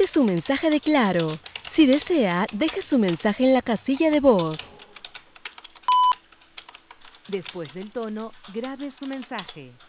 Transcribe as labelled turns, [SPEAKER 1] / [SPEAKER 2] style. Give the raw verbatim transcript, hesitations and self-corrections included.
[SPEAKER 1] Grabe su mensaje de Claro. Si desea, deje su mensaje en la casilla de voz. Después del tono, grabe su mensaje.